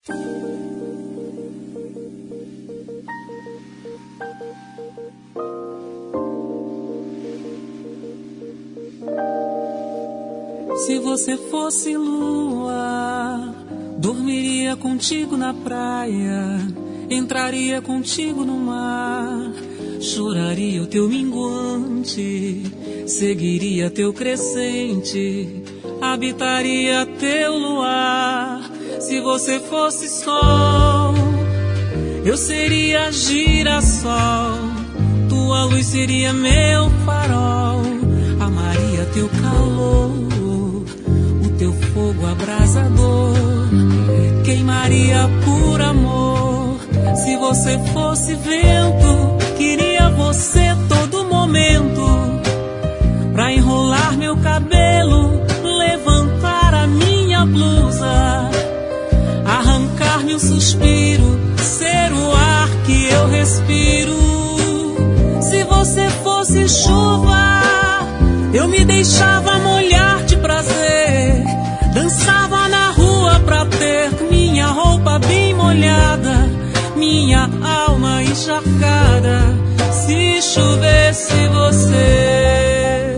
Se você fosse lua, dormiria contigo na praia, entraria contigo no mar, choraria o teu minguante, seguiria teu crescente, habitaria teu luar. Se você fosse sol, eu seria girassol, tua luz seria meu farol, amaria teu calor, teu fogo abrasador, queimaria por amor. Se você fosse vento, queria você todo momento, pra enrolar meu cabelo, levantar a minha blusa, arrancar-me um suspiro, ser o ar que eu respiro. Se você fosse chuva, eu me deixava molhar de prazer, dançava na rua pra ter minha roupa bem molhada, minha alma encharcada, se chovesse você.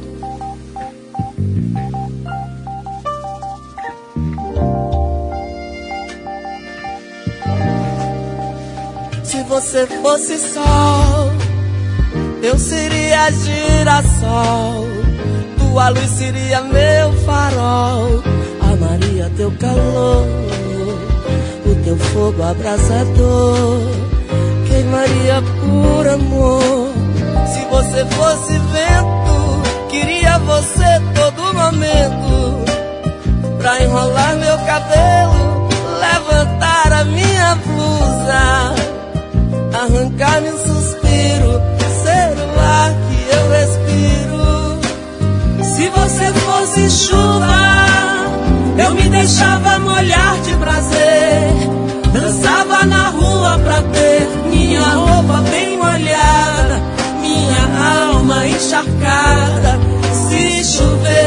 Se você fosse sol, eu seria girassol, tua luz seria meu farol, amaria teu calor, o teu fogo abrasador, queimaria por amor. Se você fosse vento, queria você todo momento, pra enrolar meu cabelo, levantar a minha blusa, arrancar-me um suspiro, ser o ar que eu respiro. Se você fosse chuva, eu me deixava molhar de prazer, dançava na rua pra ter minha roupa bem molhada, minha alma encharcada, se chover